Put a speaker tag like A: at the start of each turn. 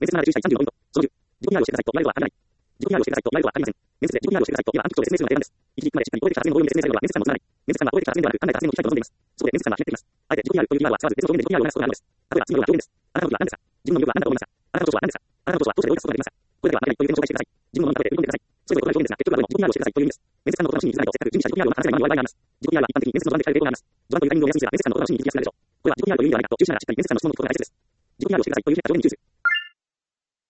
A: 面接7で注意した135ポイント。その10、自己 PR をしてくださいと言われるはありません。自己 PR をしてくださいと言われるはありません。面接で自己 PR をしてくださいと今暗記と説明するのが定番です。一時までしっかり終えてきた発言の応用に説明されるのは面接官のつまらない。面接官が終えてきた発言ではなく、考えた発言の聞きたいと望んでいます。そこで面接官はひねっています。あえて自己 PR という PR は使わず別の表現で自己 PR を話すことがあるのです。例えば次のような表現です。あなたの時は何ですか？自分の魅力は何だと思いますか？あなたのことは何ですか？あなたのことはどうしてどういったことができますか？これだけは間違いという点を紹介してください。自分の飲み食べて売り込んでください。それぞれ異なる表現ですが、結局はどれも自己 PR をしてくださいという意味です。面接官のことの趣味に気づかないとせっかく準備した自己 PR をうまく話せないままに終わりがあります。自己 PR は一般的に面接の序盤で聞かれる傾向があります。序盤というタイミングを目安にすれば面接官のことの趣味に気づきやすくなるでしょう。これは自己 PR という意味ではないかと注意しながらしっかり面接官の質問のことを解説です。自己 PR をしてくださいというひねった表現に注意する。